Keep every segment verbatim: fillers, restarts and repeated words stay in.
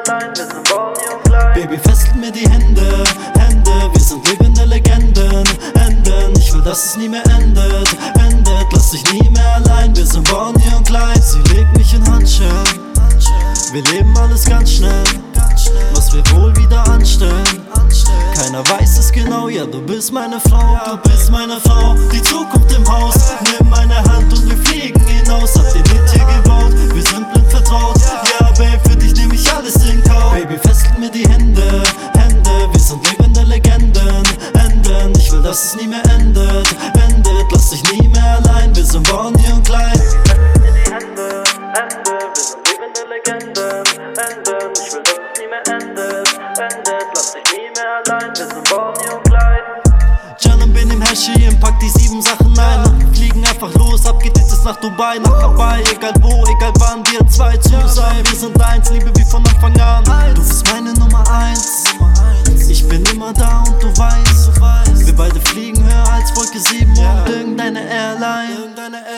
allein, wir sind Bonnie und Clyde. Baby, fesselt mir die Hände, Hände, wir sind lebende Legenden, Enden. Ich will, dass es nie mehr endet, endet. Lass dich nie mehr allein, wir sind Bonnie und Clyde. Sie legt mich in Handschellen, wir leben alles ganz schnell, was wir wohl wieder anstellen. Keiner weiß es genau, ja, du bist meine Frau, du bist meine Frau. Die Zukunft im Haus, nimm meine Hand und wir fliegen hinaus. Hab den Hit hier gebaut, wir sind blind vertraut. Ja, Babe, für dich nehm ich alles in Kauf. Baby, fesselt mir die Hände, Hände, wir sind lebende Legenden, Enden. Ich will, dass es nie mehr endet, endet. Lass dich nie mehr allein, wir sind Bonnie und Clyde. Fesselt mir die Hände, Hände, wir sind lebende Legenden, Enden. Ich will, dass es nie mehr endet, endet. Lass dich nie mehr allein, wir sind Bonnie und Clyde. Can bin im Hashim, pack die sieben Sachen ein und wir fliegen einfach los. Ab geht es nach Dubai, nach Hawaii. Egal wo, egal wann, wir zwei zu sein. Wir sind eins, Liebe wie von Anfang an. Du bist meine Nummer eins, ich bin immer da und du weißt, wir beide fliegen höher als Wolke sieben und irgendeine Airline.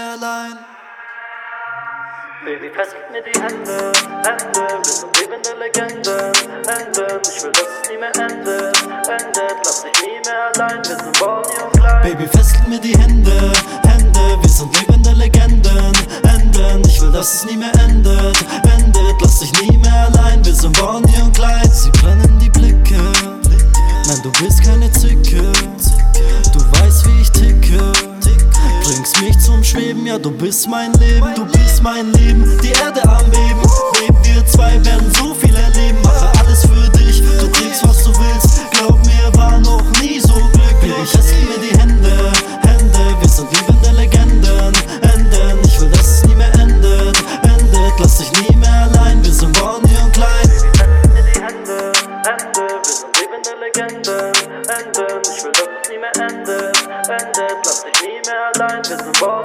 Baby, fesselt mir die Hände, Hände, wir sind lebende Legenden, Enden. Ich will, dass es nie mehr endet, endet. Lass dich nie mehr allein, wir sind Bonnie und Clyde. Baby, fesselt mir die Hände, Hände, wir sind lebende Legenden, Enden. Ich will, dass es nie mehr endet, endet. Lass dich nie mehr allein, wir sind Bonnie und Clyde. Sie brennen die Blicke, nein, du bist keine Zicke, du weißt, wie ich ticke. Bringst mich zum Schweben, ja, du bist mein Leben, du bist mein Leben, die Erde am Beben. Baby, wir zwei werden so viel erleben, mache alles für dich, du kriegst, was du willst. Glaub mir, war noch nie so glücklich. Baby, fesselt mir die Hände, Hände, wir sind lebende Legenden, Enden. Ich will, dass es nie mehr endet, endet. Lass dich nie mehr allein, wir sind Bonnie und Clyde. Fesselt mir die Hände, Hände, wir sind lebende Legenden, Enden. Ich will, dass es nie mehr endet, endet. Lass dich nie mehr allein, wir sind Bonnie.